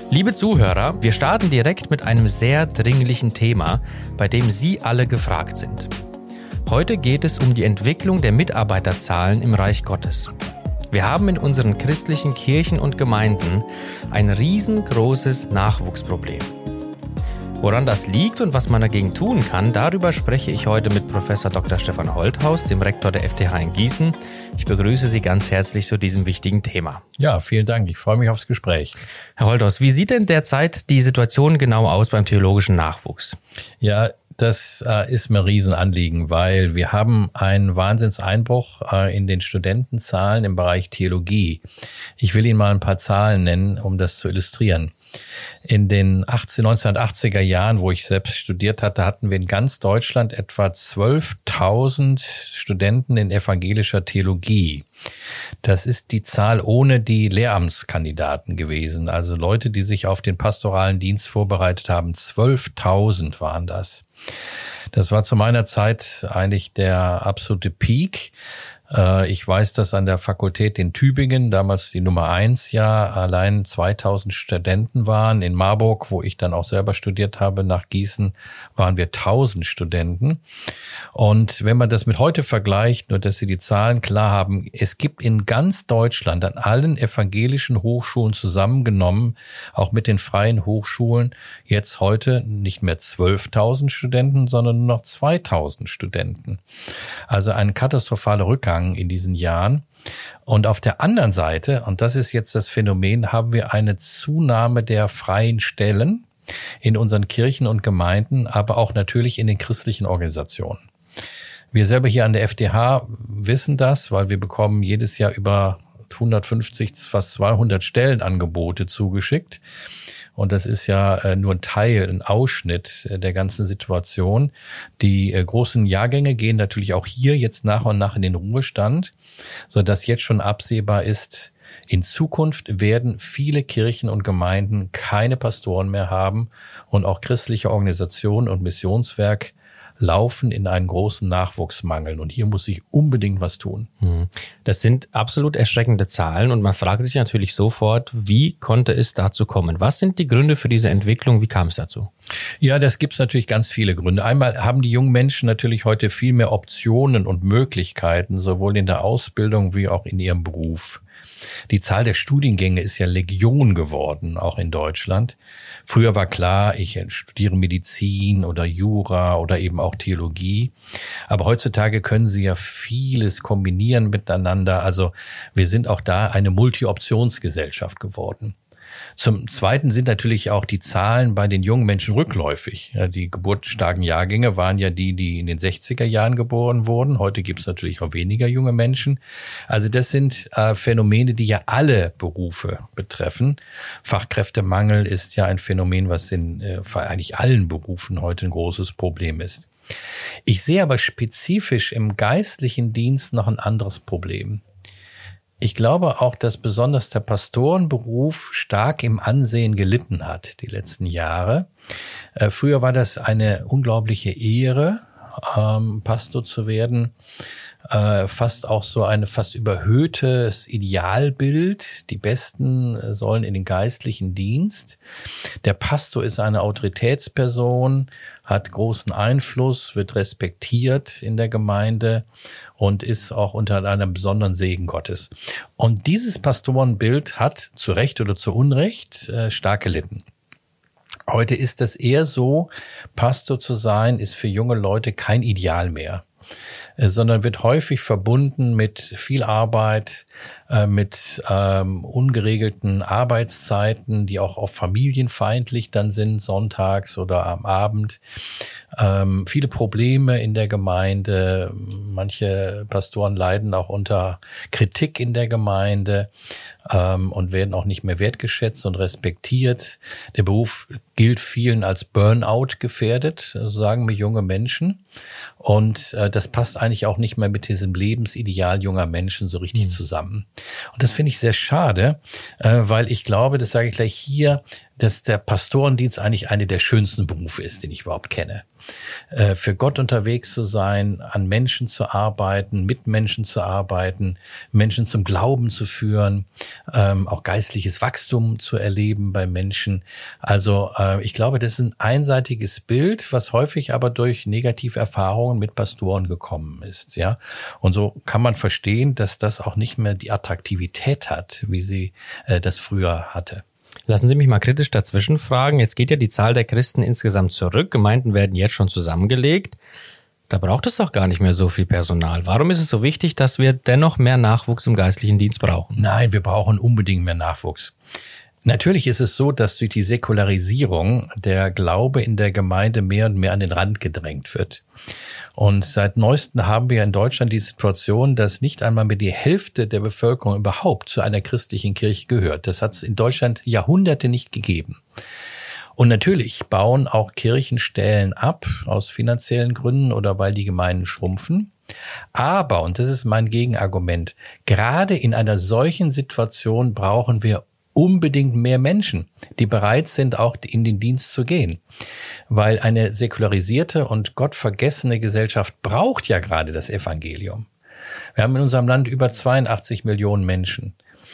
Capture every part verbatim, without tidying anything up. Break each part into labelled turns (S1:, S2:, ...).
S1: Liebe Zuhörer, wir starten direkt mit einem sehr dringlichen Thema, bei dem Sie alle gefragt sind. Heute geht es um die Entwicklung der Mitarbeiterzahlen im Reich Gottes. Wir haben in unseren christlichen Kirchen und Gemeinden ein riesengroßes Nachwuchsproblem. Woran das liegt und was man dagegen tun kann, darüber spreche ich heute mit Professor Doktor Stefan Holthaus, dem Rektor der F T H in Gießen. Ich begrüße Sie ganz herzlich zu diesem wichtigen Thema.
S2: Ja, vielen Dank. Ich freue mich aufs Gespräch.
S1: Herr Holthaus, wie sieht denn derzeit die Situation genau aus beim theologischen Nachwuchs?
S2: Ja, das äh, ist mir ein Riesenanliegen, weil wir haben einen Wahnsinnseinbruch äh, in den Studentenzahlen im Bereich Theologie. Ich will Ihnen mal ein paar Zahlen nennen, um das zu illustrieren. In den neunzehnhundertachtziger Jahren, wo ich selbst studiert hatte, hatten wir in ganz Deutschland etwa zwölftausend Studenten in evangelischer Theologie. Das ist die Zahl ohne die Lehramtskandidaten gewesen, also Leute, die sich auf den pastoralen Dienst vorbereitet haben. zwölftausend waren das. Das war zu meiner Zeit eigentlich der absolute Peak. Ich weiß, dass an der Fakultät in Tübingen, damals die Nummer eins, ja allein zweitausend Studenten waren. In Marburg, wo ich dann auch selber studiert habe, nach Gießen, waren wir tausend Studenten. Und wenn man das mit heute vergleicht, nur dass Sie die Zahlen klar haben, es gibt in ganz Deutschland an allen evangelischen Hochschulen zusammengenommen, auch mit den freien Hochschulen, jetzt heute nicht mehr zwölftausend Studenten, sondern nur noch zweitausend Studenten. Also ein katastrophaler Rückgang in diesen Jahren. Und auf der anderen Seite, und das ist jetzt das Phänomen, haben wir eine Zunahme der freien Stellen in unseren Kirchen und Gemeinden, aber auch natürlich in den christlichen Organisationen. Wir selber hier an der F T H wissen das, weil wir bekommen jedes Jahr über hundertfünfzig, fast zweihundert Stellenangebote zugeschickt. Und das ist ja nur ein Teil, ein Ausschnitt der ganzen Situation. Die großen Jahrgänge gehen natürlich auch hier jetzt nach und nach in den Ruhestand, sodass jetzt schon absehbar ist, in Zukunft werden viele Kirchen und Gemeinden keine Pastoren mehr haben und auch christliche Organisationen und Missionswerk laufen in einen großen Nachwuchsmangel. Und hier muss sich unbedingt was tun.
S1: Das sind absolut erschreckende Zahlen. Und man fragt sich natürlich sofort, wie konnte es dazu kommen? Was sind die Gründe für diese Entwicklung? Wie kam es dazu?
S2: Ja, das gibt's natürlich ganz viele Gründe. Einmal haben die jungen Menschen natürlich heute viel mehr Optionen und Möglichkeiten, sowohl in der Ausbildung wie auch in ihrem Beruf. Die Zahl der Studiengänge ist ja Legion geworden, auch in Deutschland. Früher war klar, ich studiere Medizin oder Jura oder eben auch Theologie. Aber heutzutage können Sie ja vieles kombinieren miteinander. Also wir sind auch da eine Multi-Optionsgesellschaft geworden. Zum Zweiten sind natürlich auch die Zahlen bei den jungen Menschen rückläufig. Ja, die geburtenstarken Jahrgänge waren ja die, die in den sechziger Jahren geboren wurden. Heute gibt es natürlich auch weniger junge Menschen. Also das sind äh, Phänomene, die ja alle Berufe betreffen. Fachkräftemangel ist ja ein Phänomen, was in äh, eigentlich allen Berufen heute ein großes Problem ist. Ich sehe aber spezifisch im geistlichen Dienst noch ein anderes Problem. Ich glaube auch, dass besonders der Pastorenberuf stark im Ansehen gelitten hat die letzten Jahre. Äh, früher war das eine unglaubliche Ehre, ähm, Pastor zu werden. Äh, fast auch so ein fast überhöhtes Idealbild. Die Besten sollen in den geistlichen Dienst. Der Pastor ist eine Autoritätsperson, hat großen Einfluss, wird respektiert in der Gemeinde und ist auch unter einem besonderen Segen Gottes. Und dieses Pastorenbild hat zu Recht oder zu Unrecht äh, stark gelitten. Heute ist es eher so, Pastor zu sein, ist für junge Leute kein Ideal mehr, sondern wird häufig verbunden mit viel Arbeit, äh, mit ähm, ungeregelten Arbeitszeiten, die auch oft familienfeindlich dann sind, sonntags oder am Abend. Ähm, viele Probleme in der Gemeinde. Manche Pastoren leiden auch unter Kritik in der Gemeinde ähm, und werden auch nicht mehr wertgeschätzt und respektiert. Der Beruf gilt vielen als Burnout gefährdet, sagen mir junge Menschen. Und äh, das passt eigentlich auch nicht mehr mit diesem Lebensideal junger Menschen so richtig mhm. zusammen. Und das finde ich sehr schade, äh, weil ich glaube, das sage ich gleich hier, dass der Pastorendienst eigentlich einer der schönsten Berufe ist, den ich überhaupt kenne. Äh, für Gott unterwegs zu sein, an Menschen zu arbeiten, mit Menschen zu arbeiten, Menschen zum Glauben zu führen, ähm, auch geistliches Wachstum zu erleben bei Menschen. Also äh, ich glaube, das ist ein einseitiges Bild, was häufig aber durch negative Erfahrungen mit Pastoren gekommen ist. Ja, und so kann man verstehen, dass das auch nicht mehr die Attraktivität hat, wie sie äh, das früher hatte.
S1: Lassen Sie mich mal kritisch dazwischen fragen. Jetzt geht ja die Zahl der Christen insgesamt zurück. Gemeinden werden jetzt schon zusammengelegt. Da braucht es doch gar nicht mehr so viel Personal. Warum ist es so wichtig, dass wir dennoch mehr Nachwuchs im geistlichen Dienst brauchen?
S2: Nein, wir brauchen unbedingt mehr Nachwuchs. Natürlich ist es so, dass durch die Säkularisierung der Glaube in der Gemeinde mehr und mehr an den Rand gedrängt wird. Und seit neuestem haben wir in Deutschland die Situation, dass nicht einmal mehr die Hälfte der Bevölkerung überhaupt zu einer christlichen Kirche gehört. Das hat es in Deutschland Jahrhunderte nicht gegeben. Und natürlich bauen auch Kirchen Stellen ab aus finanziellen Gründen oder weil die Gemeinden schrumpfen. Aber, und das ist mein Gegenargument, gerade in einer solchen Situation brauchen wir unbedingt mehr Menschen, die bereit sind, auch in den Dienst zu gehen. Weil eine säkularisierte und gottvergessene Gesellschaft braucht ja gerade das Evangelium. Wir haben in unserem Land über zweiundachtzig Millionen Menschen.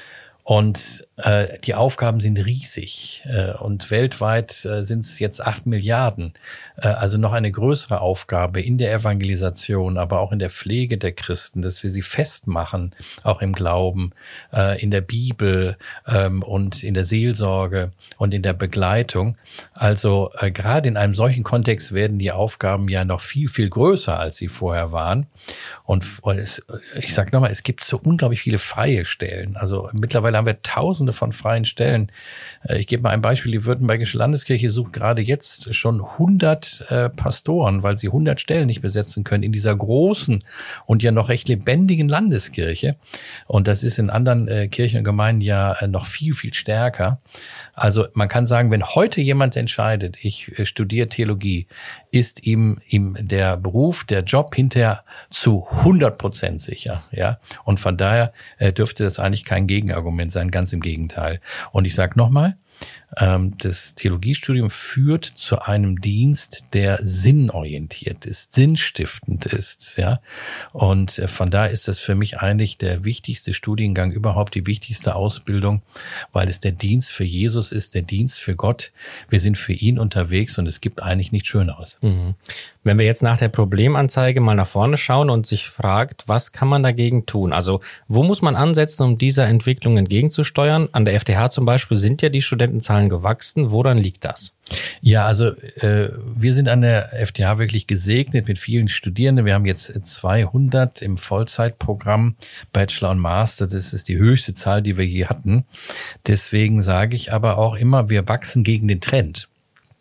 S2: Und äh, die Aufgaben sind riesig. Äh, und weltweit äh, sind es jetzt acht Milliarden. Äh, also noch eine größere Aufgabe in der Evangelisation, aber auch in der Pflege der Christen, dass wir sie festmachen, auch im Glauben, äh, in der Bibel ähm, und in der Seelsorge und in der Begleitung. Also äh, gerade in einem solchen Kontext werden die Aufgaben ja noch viel, viel größer, als sie vorher waren. Und, und es, ich sage nochmal, es gibt so unglaublich viele freie Stellen. Also mittlerweile haben wir Tausende von freien Stellen. Ich gebe mal ein Beispiel. Die Württembergische Landeskirche sucht gerade jetzt schon hundert äh, Pastoren, weil sie hundert Stellen nicht besetzen können in dieser großen und ja noch recht lebendigen Landeskirche. Und das ist in anderen äh, Kirchen und Gemeinden ja äh, noch viel, viel stärker. Also man kann sagen, wenn heute jemand entscheidet, ich äh, studiere Theologie, ist ihm, ihm der Beruf, der Job hinterher zu hundert Prozent sicher. Ja, und von daher äh, dürfte das eigentlich kein Gegenargument sein, ganz im Gegenteil. Und ich sage nochmal, ähm, das Theologiestudium führt zu einem Dienst, der sinnorientiert ist, sinnstiftend ist. Ja, und äh, von daher ist das für mich eigentlich der wichtigste Studiengang überhaupt, die wichtigste Ausbildung, weil es der Dienst für Jesus ist, der Dienst für Gott. Wir sind für ihn unterwegs und es gibt eigentlich nichts Schöneres.
S1: Mhm. Wenn wir jetzt nach der Problemanzeige mal nach vorne schauen und sich fragt, was kann man dagegen tun? Also wo muss man ansetzen, um dieser Entwicklung entgegenzusteuern? An der F T H zum Beispiel sind ja die Studentenzahlen gewachsen. Woran liegt das?
S2: Ja, also äh, wir sind an der F T H wirklich gesegnet mit vielen Studierenden. Wir haben jetzt zweihundert im Vollzeitprogramm, Bachelor und Master. Das ist die höchste Zahl, die wir je hatten. Deswegen sage ich aber auch immer, wir wachsen gegen den Trend.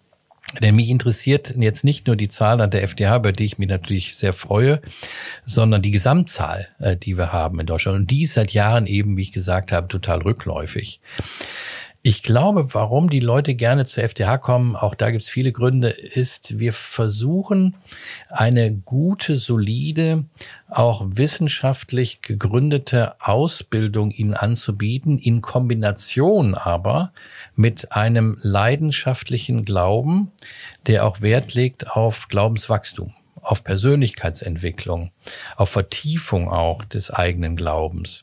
S2: Denn mich interessiert jetzt nicht nur die Zahl an der F T H, über die ich mich natürlich sehr freue, sondern die Gesamtzahl, die wir haben in Deutschland. Und die ist seit Jahren eben, wie ich gesagt habe, total rückläufig. Ich glaube, warum die Leute gerne zur F T H kommen, auch da gibt es viele Gründe, ist, wir versuchen eine gute, solide, auch wissenschaftlich gegründete Ausbildung ihnen anzubieten, in Kombination aber mit einem leidenschaftlichen Glauben, der auch Wert legt auf Glaubenswachstum, auf Persönlichkeitsentwicklung, auf Vertiefung auch des eigenen Glaubens.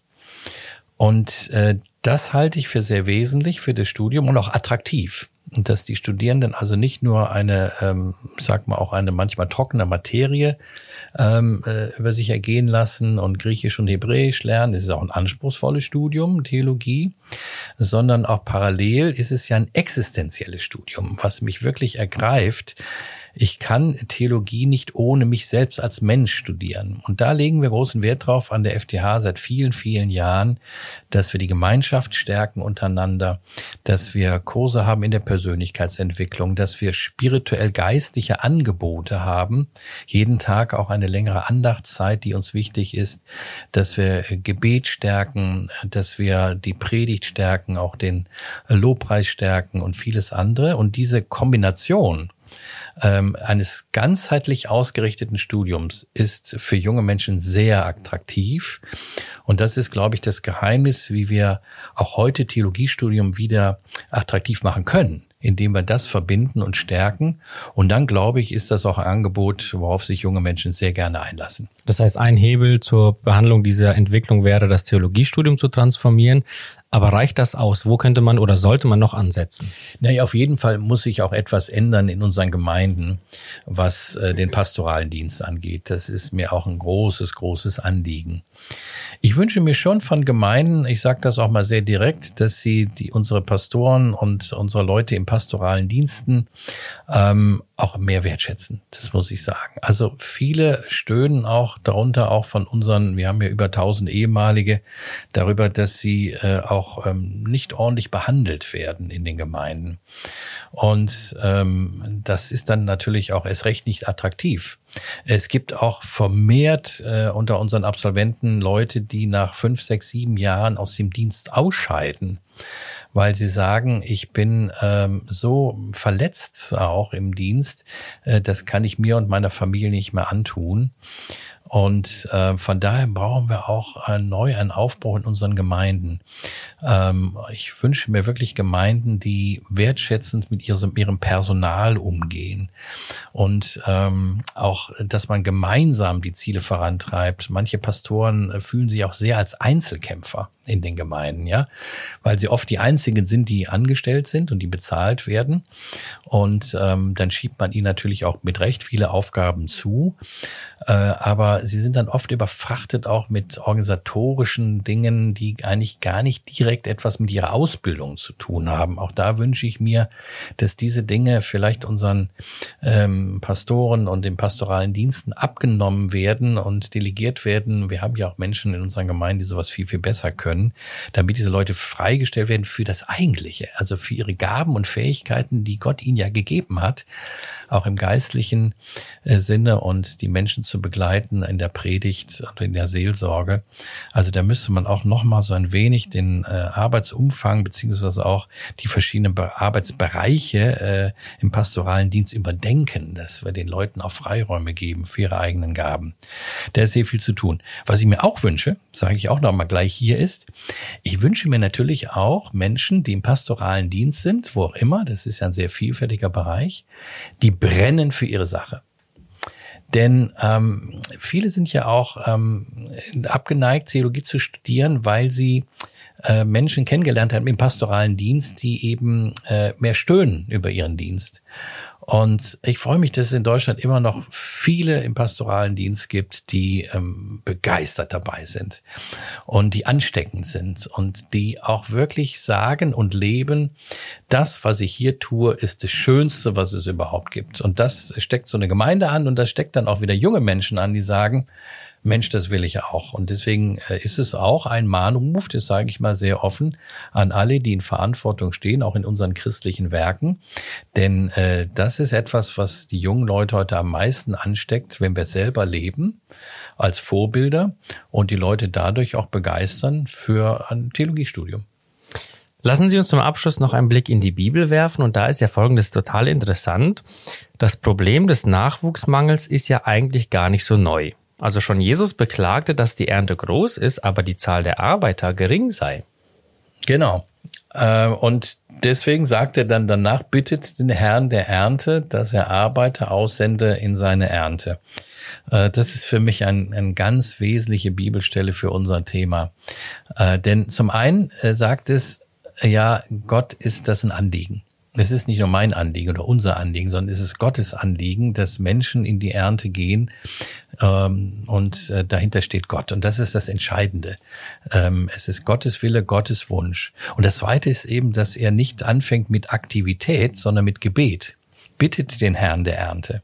S2: Und äh, das halte ich für sehr wesentlich für das Studium und auch attraktiv. Und dass die Studierenden also nicht nur eine, ähm, sag mal auch eine manchmal trockene Materie ähm, äh, über sich ergehen lassen und Griechisch und Hebräisch lernen, das ist auch ein anspruchsvolles Studium, Theologie, sondern auch parallel ist es ja ein existenzielles Studium, was mich wirklich ergreift. Ich kann Theologie nicht ohne mich selbst als Mensch studieren. Und da legen wir großen Wert drauf an der F T H seit vielen, vielen Jahren, dass wir die Gemeinschaft stärken untereinander, dass wir Kurse haben in der Persönlichkeitsentwicklung, dass wir spirituell geistliche Angebote haben, jeden Tag auch eine längere Andachtszeit, die uns wichtig ist, dass wir Gebet stärken, dass wir die Predigt stärken, auch den Lobpreis stärken und vieles andere. Und diese Kombination Ähm, eines ganzheitlich ausgerichteten Studiums ist für junge Menschen sehr attraktiv. Und das ist, glaube ich, das Geheimnis, wie wir auch heute Theologiestudium wieder attraktiv machen können. indem wir das verbinden und stärken. Und dann, glaube ich, ist das auch ein Angebot, worauf sich junge Menschen sehr gerne einlassen.
S1: Das heißt, ein Hebel zur Behandlung dieser Entwicklung wäre, das Theologiestudium zu transformieren. Aber reicht das aus? Wo könnte man oder sollte man noch ansetzen?
S2: Naja, auf jeden Fall muss sich auch etwas ändern in unseren Gemeinden, was äh, den pastoralen Dienst angeht. Das ist mir auch ein großes, großes Anliegen. Ich wünsche mir schon von Gemeinden, ich sage das auch mal sehr direkt, dass sie die unsere Pastoren und unsere Leute im pastoralen Diensten ähm, auch mehr wertschätzen. Das muss ich sagen. Also viele stöhnen auch darunter, auch von unseren, wir haben ja über tausend ehemalige, darüber, dass sie äh, auch ähm, nicht ordentlich behandelt werden in den Gemeinden. Und ähm, das ist dann natürlich auch erst recht nicht attraktiv. Es gibt auch vermehrt äh, unter unseren Absolventen Leute, die nach fünf, sechs, sieben Jahren aus dem Dienst ausscheiden, weil sie sagen, ich bin ähm, so verletzt auch im Dienst, äh, das kann ich mir und meiner Familie nicht mehr antun. Und äh, von daher brauchen wir auch äh, neu einen Aufbau in unseren Gemeinden. Ähm, ich wünsche mir wirklich Gemeinden, die wertschätzend mit ihrem, ihrem Personal umgehen und ähm, auch, dass man gemeinsam die Ziele vorantreibt. Manche Pastoren äh, fühlen sich auch sehr als Einzelkämpfer in den Gemeinden, ja, weil sie oft die einzigen sind, die angestellt sind und die bezahlt werden. Und ähm, dann schiebt man ihnen natürlich auch mit Recht viele Aufgaben zu. Äh, aber sie sind dann oft überfrachtet auch mit organisatorischen Dingen, die eigentlich gar nicht direkt etwas mit ihrer Ausbildung zu tun haben. Auch da wünsche ich mir, dass diese Dinge vielleicht unseren ähm, Pastoren und den pastoralen Diensten abgenommen werden und delegiert werden. Wir haben ja auch Menschen in unseren Gemeinden, die sowas viel, viel besser können, damit diese Leute freigestellt werden für das Eigentliche, also für ihre Gaben und Fähigkeiten, die Gott ihnen ja gegeben hat, auch im geistlichen äh, Sinne, und die Menschen zu begleiten in der Predigt und in der Seelsorge. Also da müsste man auch noch mal so ein wenig den äh, Arbeitsumfang beziehungsweise auch die verschiedenen Be- Arbeitsbereiche äh, im pastoralen Dienst überdenken, dass wir den Leuten auch Freiräume geben für ihre eigenen Gaben. Da ist sehr viel zu tun. Was ich mir auch wünsche, sage ich auch noch mal gleich hier, ist, ich wünsche mir natürlich auch Menschen, die im pastoralen Dienst sind, wo auch immer, das ist ja ein sehr vielfältiger Bereich, die brennen für ihre Sache. Denn ähm, viele sind ja auch ähm, abgeneigt, Theologie zu studieren, weil sie äh, Menschen kennengelernt haben im pastoralen Dienst, die eben äh, mehr stöhnen über ihren Dienst. Und ich freue mich, dass es in Deutschland immer noch viele im pastoralen Dienst gibt, die ähm, begeistert dabei sind und die ansteckend sind und die auch wirklich sagen und leben, das, was ich hier tue, ist das Schönste, was es überhaupt gibt. Und das steckt so eine Gemeinde an und das steckt dann auch wieder junge Menschen an, die sagen, Mensch, das will ich auch. Und deswegen ist es auch ein Mahnruf, das sage ich mal sehr offen, an alle, die in Verantwortung stehen, auch in unseren christlichen Werken. Denn äh, das ist etwas, was die jungen Leute heute am meisten ansteckt, wenn wir selber leben als Vorbilder und die Leute dadurch auch begeistern für ein Theologiestudium.
S1: Lassen Sie uns zum Abschluss noch einen Blick in die Bibel werfen. Und da ist ja Folgendes total interessant. Das Problem des Nachwuchsmangels ist ja eigentlich gar nicht so neu. Also schon Jesus beklagte, dass die Ernte groß ist, aber die Zahl der Arbeiter gering sei.
S2: Genau. Und deswegen sagt er dann danach, bittet den Herrn der Ernte, dass er Arbeiter aussende in seine Ernte. Das ist für mich ein, eine ganz wesentliche Bibelstelle für unser Thema. Denn zum einen sagt es, ja, Gott ist das ein Anliegen. Es ist nicht nur mein Anliegen oder unser Anliegen, sondern es ist Gottes Anliegen, dass Menschen in die Ernte gehen, ähm, und äh, dahinter steht Gott. Und das ist das Entscheidende. Ähm, es ist Gottes Wille, Gottes Wunsch. Und das Zweite ist eben, dass er nicht anfängt mit Aktivität, sondern mit Gebet. Bittet den Herrn der Ernte.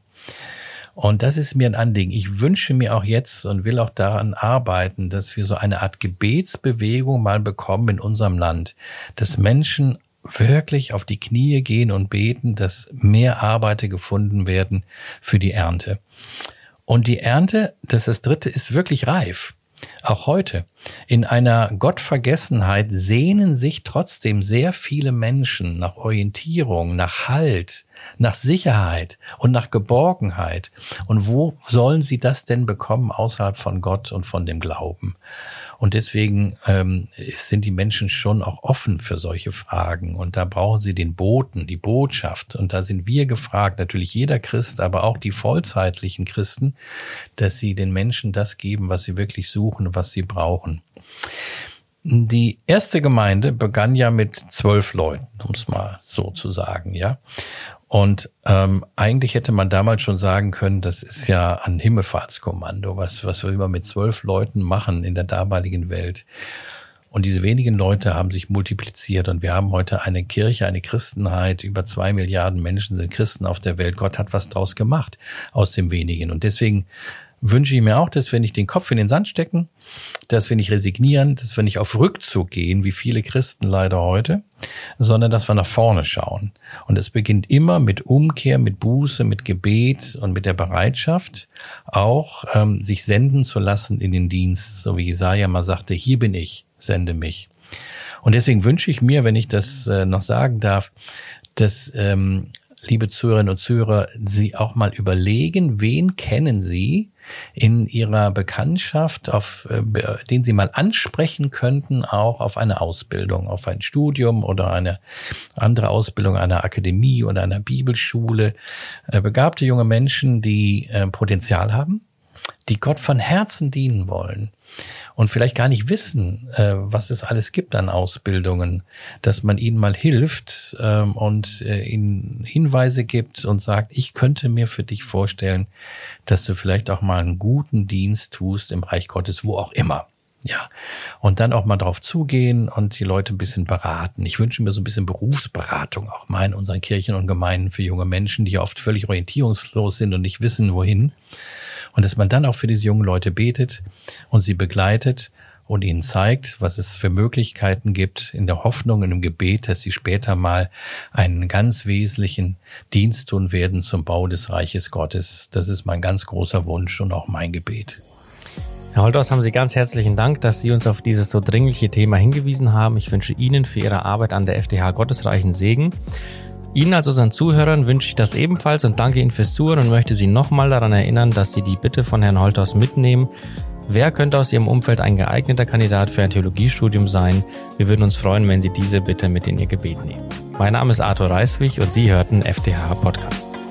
S2: Und das ist mir ein Anliegen. Ich wünsche mir auch jetzt und will auch daran arbeiten, dass wir so eine Art Gebetsbewegung mal bekommen in unserem Land, dass Menschen wirklich auf die Knie gehen und beten, dass mehr Arbeiter gefunden werden für die Ernte. Und die Ernte, das ist das Dritte, ist wirklich reif. Auch heute. In einer Gottvergessenheit sehnen sich trotzdem sehr viele Menschen nach Orientierung, nach Halt, nach Sicherheit und nach Geborgenheit. Und wo sollen sie das denn bekommen außerhalb von Gott und von dem Glauben? Und deswegen ähm, sind die Menschen schon auch offen für solche Fragen. Und da brauchen sie den Boten, die Botschaft. Und da sind wir gefragt, natürlich jeder Christ, aber auch die vollzeitlichen Christen, dass sie den Menschen das geben, was sie wirklich suchen, was sie brauchen. Die erste Gemeinde begann ja mit zwölf Leuten, um es mal so zu sagen, ja. Und ähm, eigentlich hätte man damals schon sagen können, das ist ja ein Himmelfahrtskommando, was was wir immer mit zwölf Leuten machen in der damaligen Welt. Und diese wenigen Leute haben sich multipliziert und wir haben heute eine Kirche, eine Christenheit, über zwei Milliarden Menschen sind Christen auf der Welt. Gott hat was draus gemacht aus dem Wenigen. Und deswegen wünsche ich mir auch, dass wir nicht den Kopf in den Sand stecken, dass wir nicht resignieren, dass wir nicht auf Rückzug gehen, wie viele Christen leider heute, sondern dass wir nach vorne schauen. Und es beginnt immer mit Umkehr, mit Buße, mit Gebet und mit der Bereitschaft, auch ähm, sich senden zu lassen in den Dienst, so wie Jesaja mal sagte, hier bin ich, sende mich. Und deswegen wünsche ich mir, wenn ich das äh, noch sagen darf, dass ähm, liebe Zuhörerinnen und Zuhörer, Sie auch mal überlegen, wen kennen Sie in Ihrer Bekanntschaft, auf äh, den Sie mal ansprechen könnten, auch auf eine Ausbildung, auf ein Studium oder eine andere Ausbildung einer Akademie oder einer Bibelschule. Äh, begabte junge Menschen, die äh, Potenzial haben, die Gott von Herzen dienen wollen und vielleicht gar nicht wissen, äh, was es alles gibt an Ausbildungen, dass man ihnen mal hilft ähm, und äh, ihnen Hinweise gibt und sagt, ich könnte mir für dich vorstellen, dass du vielleicht auch mal einen guten Dienst tust im Reich Gottes, wo auch immer. Ja, und dann auch mal drauf zugehen und die Leute ein bisschen beraten. Ich wünsche mir so ein bisschen Berufsberatung auch mal in unseren Kirchen und Gemeinden für junge Menschen, die ja oft völlig orientierungslos sind und nicht wissen, wohin. Und dass man dann auch für diese jungen Leute betet und sie begleitet und ihnen zeigt, was es für Möglichkeiten gibt, in der Hoffnung und im Gebet, dass sie später mal einen ganz wesentlichen Dienst tun werden zum Bau des Reiches Gottes. Das ist mein ganz großer Wunsch und auch mein Gebet.
S1: Herr Holthaus, haben Sie ganz herzlichen Dank, dass Sie uns auf dieses so dringliche Thema hingewiesen haben. Ich wünsche Ihnen für Ihre Arbeit an der F T H gottesreichen Segen. Ihnen als unseren Zuhörern wünsche ich das ebenfalls und danke Ihnen fürs Zuhören und möchte Sie nochmal daran erinnern, dass Sie die Bitte von Herrn Holthaus mitnehmen. Wer könnte aus Ihrem Umfeld ein geeigneter Kandidat für ein Theologiestudium sein? Wir würden uns freuen, wenn Sie diese Bitte mit in Ihr Gebet nehmen. Mein Name ist Arthur Reiswig und Sie hörten F T H Podcast.